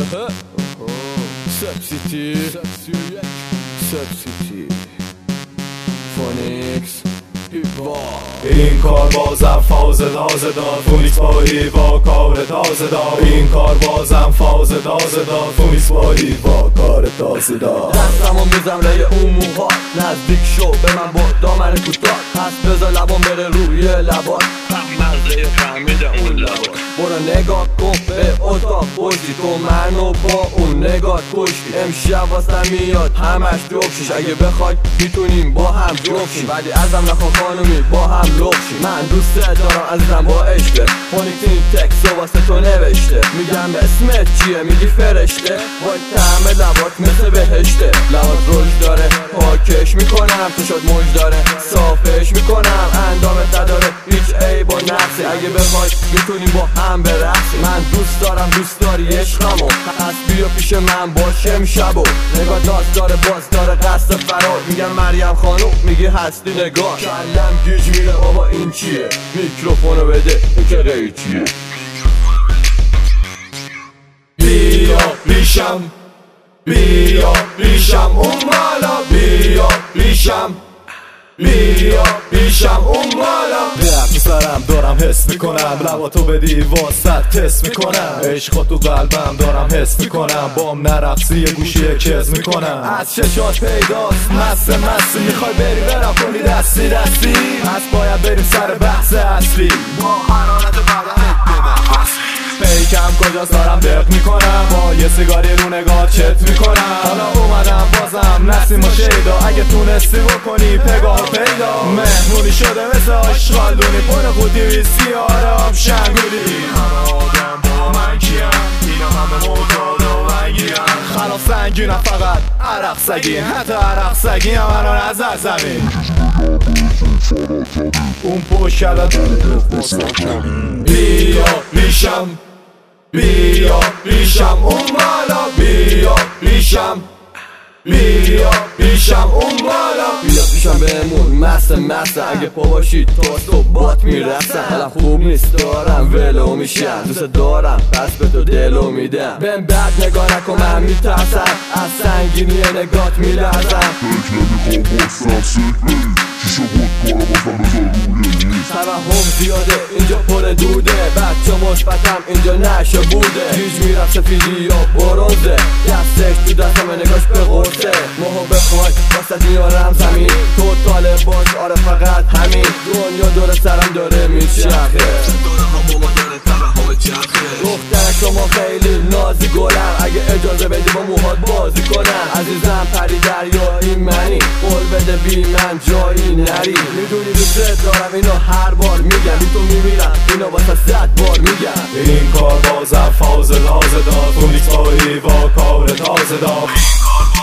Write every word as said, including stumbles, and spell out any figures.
سبسیتی سبسیتی فونیکس این کار بازم فاز تازه داد فونیکس با هیوا کار تازه داد این کار بازم فاز تازه داد فونیکس با هیوا کار تازه داد دستمو میزم لای اون موها نزدیک شو به من با دامن کوتاه پس بذار لبام بره روی لبات مزه فهمیده اون لبات برو نگاه کن به اتاق پشتی تو منو با اون نگاه کشتی امشب واسه میاد همش جوکشیش اگه بخوای میتونیم با هم جوکشیم ولی ازم نخوا خانومی با هم لخشیم من دوست دارم عزیزم با عشقه فونیکس این تکسو واسه تو نوشته میگم اسمت چیه میگی فرشته وای طعم لبات مثل بهشته لبات رشد داره پاکش میکنم تو شد موج داره صافش میکنم اندامت نداره هیچ عیب و نقصی اگه بخوای میتونیم با هم برقصیم من دوست دارم دوست داری عشقمو پس بیا پیش من باشم شبو نگاه داست داره باز داره قصد فرار میگم مریم خانوم میگی هستی نگاه کلم گیج میره بابا این چیه میکروفونو بده این که قیچیه بیا ریشم بیا ریشم اون بالا بیا ریشم بیا پیشم اون بالا درد میسرم دارم حس میکنم لباتو بدی واسط تست میکنم عشقا تو قلبم دارم حس میکنم بام نرقصی یه گوشی کز میکنم از چشات پیداست مست مستی میخوای بری برم کنی دستی دستی پس باید بریم سر بحث اصلی با حرارت بدنت بمن پیکم کجاست دارم دق میکنم با یه سیگاری رو نگاه چت میکنم حالا اومدم بازم نسیم و شیدا اگه تونستی بکنی پگاه پیدا مهمونی شده مثل آشغالدونی پر قوطی ویسکی آرام شنگولی این همه آدم با من کیم اینا همه معتاد و ونگیم خلاص سنگینم فقط عرق سگین حتی عرق سگین هم الان از زمین اون پشت کردت بیا ریشم بیا ریشم اون بالا بیا ریشم بیا ریشم اون بالا بیا پیشم بهمون مست مست اگه پا باشی تاست و بات میرسن حالا خوب نیست دارم ولو میشم دوست دارم پس به تو دلو میدم بهم بد نگاه نکن من میترسم از سنگینی نگات میلرزم توهم زیاده اینجا پر دوده بچه مثبتم اینجا نشه بوده هیچ میرفت سفیدی یا برونزه دستش تو دستم نگاش به قرصه ماهو بخوای واسه میارم زمین تو طالب باش آره فقط همین دنیا دور سرم داره میچرخه دختر شما خیلی نازی گلم اگه اجازه بدی با موهات بازی کنم عزیزم پری دریا این منی قول بده بی من جایی نری میدونی دوست دارم اینو هر بار میگم بی تو میمیرم اینو واسه صد بار میگم این کار بازم فاز تازه داد فونیکس با هیوا کار تازه داد